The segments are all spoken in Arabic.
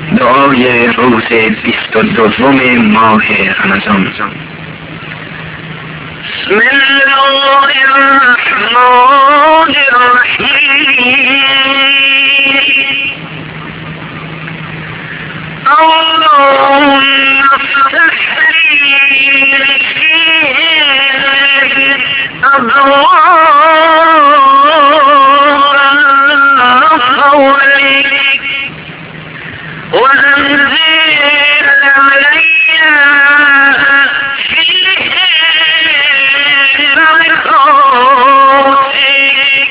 دعای روز 22 ماه رمضان. بسم الله الرحمن الرحیم. اللهم افتح لي أبواب فضلك وأنزل علي فيه بركاتك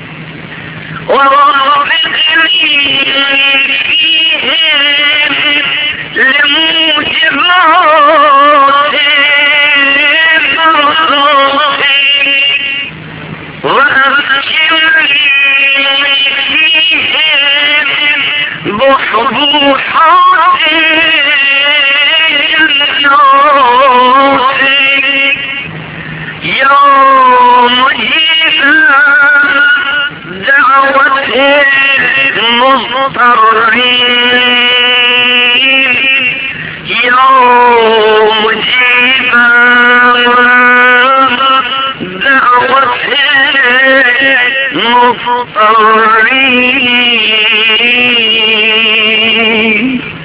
ووفقني فيهم لموجبات مرضاتك وأبشرني فيهم بحبوحات جناتك يا مجيب دعوة المضطرين يا مجيب دعوة المضطرين.